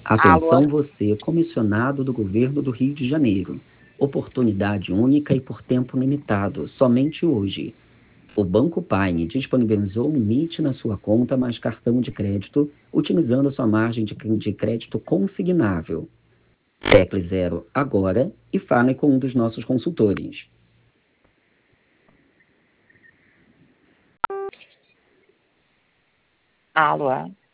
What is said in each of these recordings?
Alô? Atenção você, comissionado do Governo do Rio de Janeiro. Oportunidade única e por tempo limitado, somente hoje. O Banco Paine disponibilizou um limite na sua conta mais cartão de crédito, utilizando sua margem de crédito consignável. Tecle 0 agora e fale com um dos nossos consultores. Alô?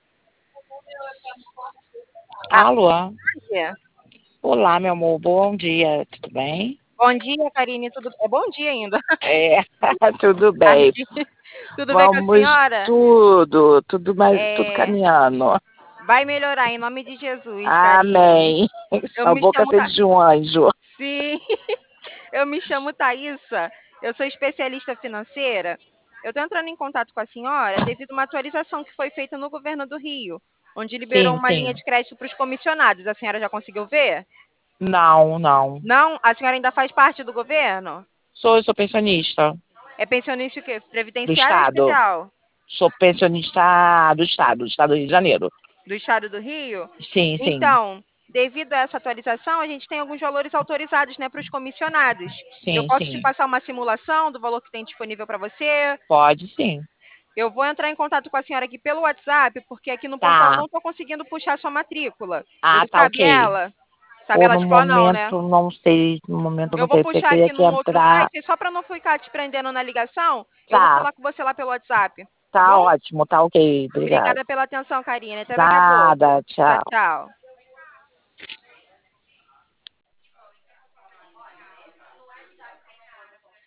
Alô? Dia. Olá, meu amor, bom dia, tudo bem? Bom dia, Karine. Tudo... É bom dia ainda. É, tudo bem. Tudo bem com a Vamos senhora? tudo caminhando. Vai melhorar em nome de Jesus, Karine. Amém. Eu A me boca chamo fez de um anjo. Sim. Eu me chamo Thaísa. Eu sou especialista financeira. Eu estou entrando em contato com a senhora devido a uma atualização que foi feita no governo do Rio, onde liberou Sim, uma sim. linha de crédito para os comissionados. A senhora já conseguiu ver? Não. Não? A senhora ainda faz parte do governo? Sou pensionista É pensionista o quê? do Previdenciário ou Estado. especial? Sou pensionista do Estado do Rio de Janeiro. Do estado do Rio? Sim. Então, devido a essa atualização, a gente tem alguns valores autorizados, né, para os comissionados. Eu posso te Sim. passar uma simulação do valor que tem disponível para você? Pode sim. Eu vou entrar em contato com a senhora aqui pelo WhatsApp, porque aqui no portal eu Tá. não estou conseguindo puxar sua matrícula. Ah, Ele tá sabe ok. ela? Sabe Ou ela no de cor não, né? momento não sei, no momento Eu não vou sei, porque puxar teria aqui que num outro entrar. site, só para não ficar te prendendo na ligação, eu vou Tá, falar com você lá pelo WhatsApp, tá tá bom? ótimo, tá ok, obrigada. Obrigada pela atenção, Karine. Até daqui a pouco. Nada, Tchau, tchau. tchau.